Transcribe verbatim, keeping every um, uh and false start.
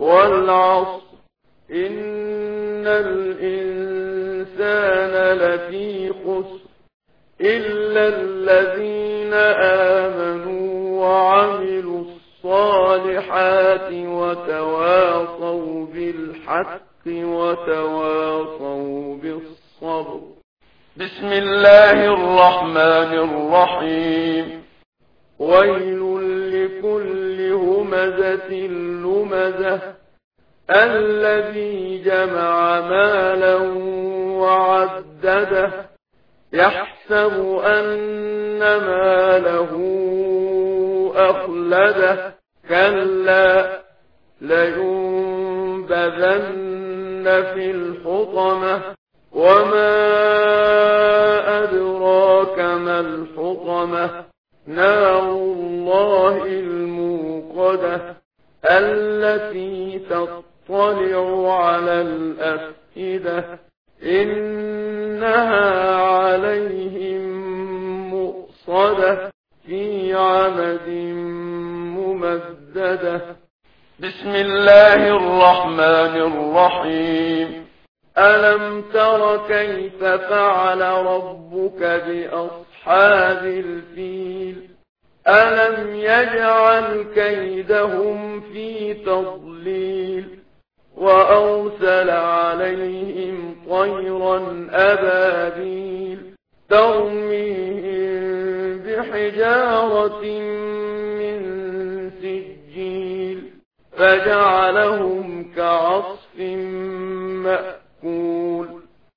والعصر إن الإنسان لفي خسر إلا الذين آمنوا وعملوا الصالحات وتواصوا بالحق وتواصوا بالصبر. بسم الله الرحمن الرحيم. ويل لكل همزة لمزة الذي جمع مالا وعدده يحسب أن ماله أخلده كلا لينبذن في الحطمة وما أدراك ما الحطمة نار الله الموقدة التي تطلع على الأفئدة إنها عليهم مؤصدة في عمد ممددة. بسم الله الرحمن الرحيم. ألم تر كيف فعل ربك بأصحاب الفيل ألم يجعل كيدهم في تضليل وأرسل عليهم طيرا أبابيل ترميهم بحجارة من سجيل فجعلهم كعصف